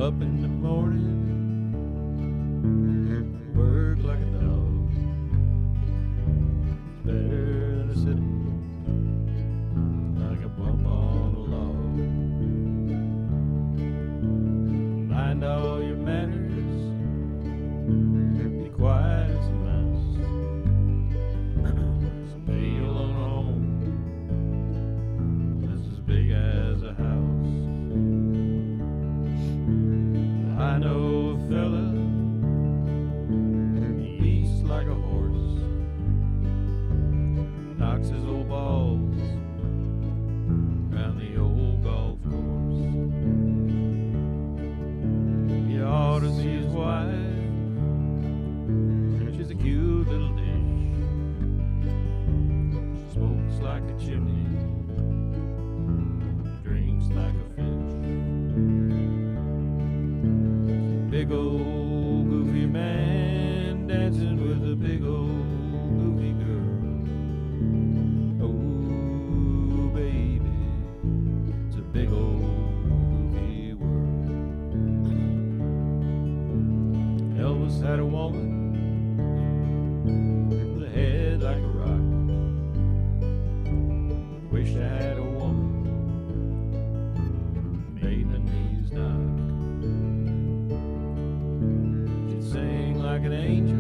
Up in the morning, work like a dog. It's better than a sitting like a bump on a log. Mind all your manners, be quiet as a mouse. Someday you'll own a home that's as big as a house. I know a fella, he eats like a horse, knocks his old balls around the old golf course. You ought to see his wife, she's a cute little dish. She smokes like a chimney, drinks like a fish. Big old goofy man dancing with a big old goofy girl. Oh, baby, it's a big old goofy world. Elvis had a woman with a head like a rock. Wish I had a woman made my knees knock. Sing like an angel,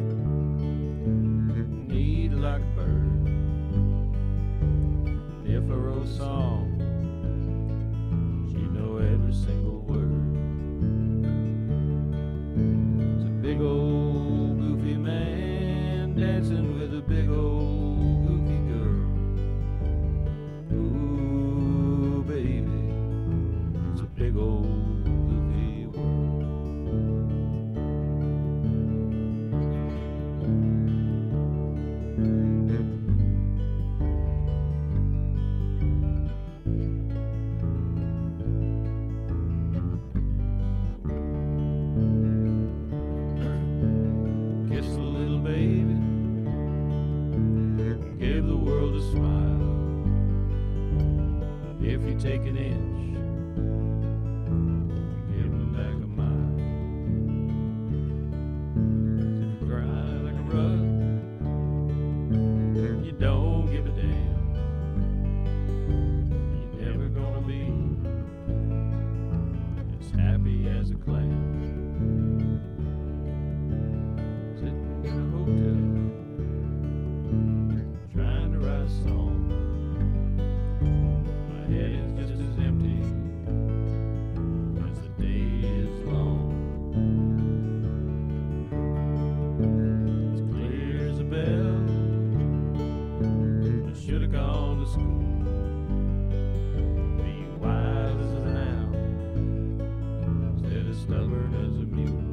need like a bird. If I wrote a song, she'd know every single word. It's a big old goofy man dancing with a big old goofy girl. Ooh, baby, it's a big old goofy world. Kissed a little baby, gave the world a smile. If you take an inch, give him back a mile. If you cry like a rug, you don't give a damn. You're never gonna be as happy as a clam. Sitting in a hotel, trying to write a song. My head is just as empty as the day is long. It's clear as a bell, I should have gone to school. Be wise as an owl instead of stubborn as a mule.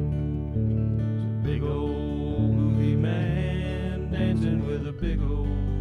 It's a big old goofy man dancing with a big old